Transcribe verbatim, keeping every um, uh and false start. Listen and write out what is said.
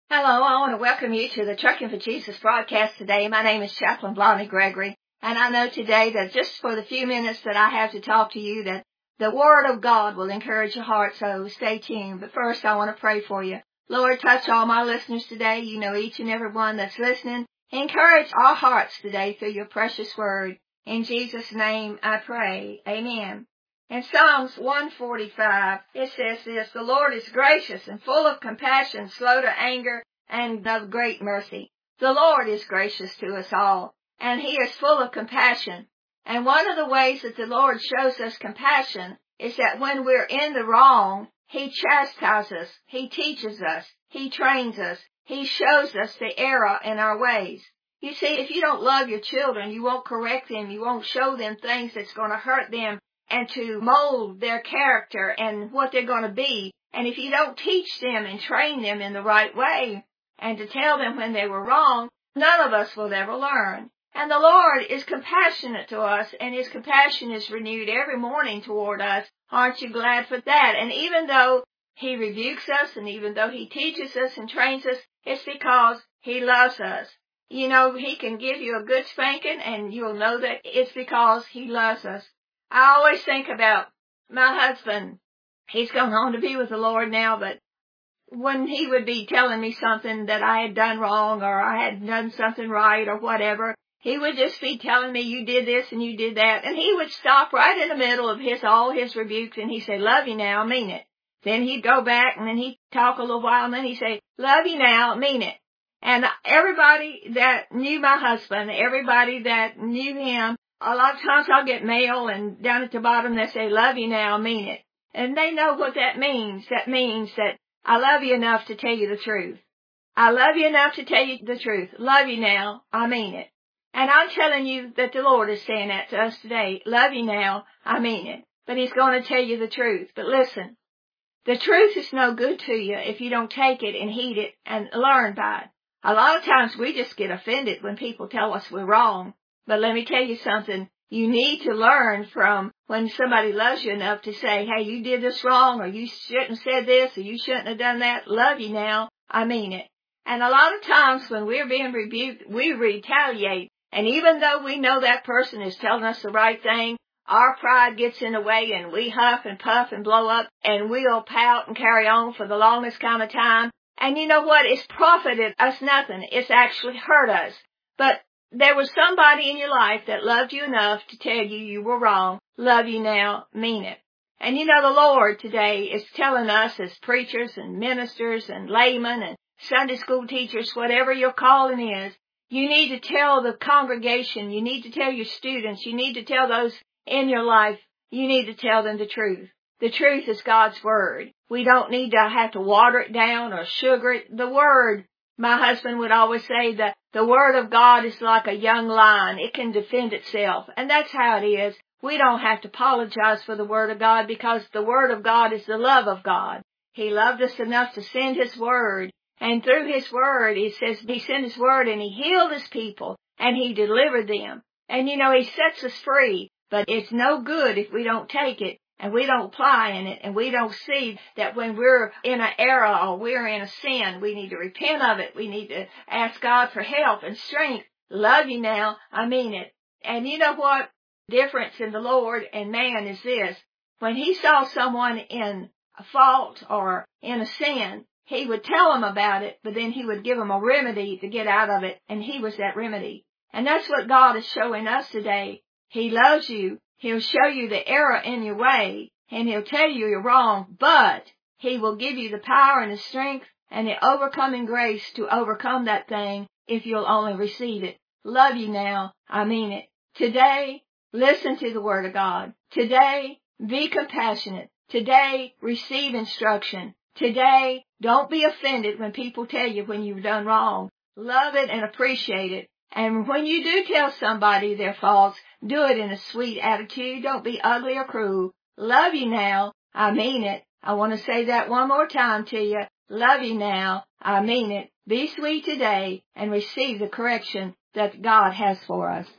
Hello, I want to welcome you to the Trucking for Jesus broadcast today. My name is Chaplain Blondie Gregory, and I know today that just for the few minutes that I have to talk to you, that the Word of God will encourage your heart, so stay tuned. But first, I want to pray for you. Lord, touch all my listeners today. You know each and every one that's listening. Encourage our hearts today through your precious Word. In Jesus' name I pray. Amen. In Psalms one forty-five, it says this, "The Lord is gracious and full of compassion, slow to anger, and of great mercy." The Lord is gracious to us all, and He is full of compassion. And one of the ways that the Lord shows us compassion is that when we're in the wrong, He chastises us, He teaches us, He trains us, He shows us the error in our ways. You see, if you don't love your children, you won't correct them, you won't show them things that's going to hurt them, and to mold their character and what they're going to be. And if you don't teach them and train them in the right way and to tell them when they were wrong, none of us will ever learn. And the Lord is compassionate to us, and His compassion is renewed every morning toward us. Aren't you glad for that? And even though He rebukes us and even though He teaches us and trains us, it's because He loves us. You know, He can give you a good spanking and you'll know that it's because He loves us. I always think about my husband. He's gone on to be with the Lord now, but when he would be telling me something that I had done wrong or I had done something right or whatever, he would just be telling me, "You did this and you did that." And he would stop right in the middle of his, all his rebukes, and he'd say, "Love you now, mean it." Then he'd go back and then he'd talk a little while and then he'd say, "Love you now, mean it." And everybody that knew my husband, everybody that knew him, a lot of times I'll get mail and down at the bottom they say, "Love you now, mean it." And they know what that means. That means that I love you enough to tell you the truth. I love you enough to tell you the truth. Love you now, I mean it. And I'm telling you that the Lord is saying that to us today. Love you now, I mean it. But He's going to tell you the truth. But listen, the truth is no good to you if you don't take it and heed it and learn by it. A lot of times we just get offended when people tell us we're wrong. But let me tell you something. You need to learn from when somebody loves you enough to say, "Hey, you did this wrong," or "You shouldn't have said this," or "You shouldn't have done that." Love you now, I mean it. And a lot of times when we're being rebuked, we retaliate. And even though we know that person is telling us the right thing, our pride gets in the way and we huff and puff and blow up and we'll pout and carry on for the longest kind of time. And you know what? It's profited us nothing. It's actually hurt us. But there was somebody in your life that loved you enough to tell you you were wrong. Love you now, mean it. And you know, the Lord today is telling us as preachers and ministers and laymen and Sunday school teachers, whatever your calling is, you need to tell the congregation, you need to tell your students, you need to tell those in your life, you need to tell them the truth. The truth is God's Word. We don't need to have to water it down or sugar it. The Word, my husband would always say that the Word of God is like a young lion. It can defend itself. And that's how it is. We don't have to apologize for the Word of God because the Word of God is the love of God. He loved us enough to send His Word. And through His Word, He says He sent His Word and He healed His people and He delivered them. And you know, He sets us free. But it's no good if we don't take it and we don't apply in it and we don't see that when we're in an error or we're in a sin, we need to repent of it. We need to ask God for help and strength. Love you now, I mean it. And you know what? Difference in the Lord and man is this. When He saw someone in a fault or in a sin, He would tell them about it, but then He would give them a remedy to get out of it, and He was that remedy. And that's what God is showing us today. He loves you. He'll show you the error in your way, and He'll tell you you're wrong, but He will give you the power and the strength and the overcoming grace to overcome that thing if you'll only receive it. Love you now, I mean it. Today, listen to the Word of God. Today, be compassionate. Today, receive instruction. Today, don't be offended when people tell you when you've done wrong. Love it and appreciate it. And when you do tell somebody their faults, do it in a sweet attitude. Don't be ugly or cruel. Love you now, I mean it. I want to say that one more time to you. Love you now, I mean it. Be sweet today and receive the correction that God has for us.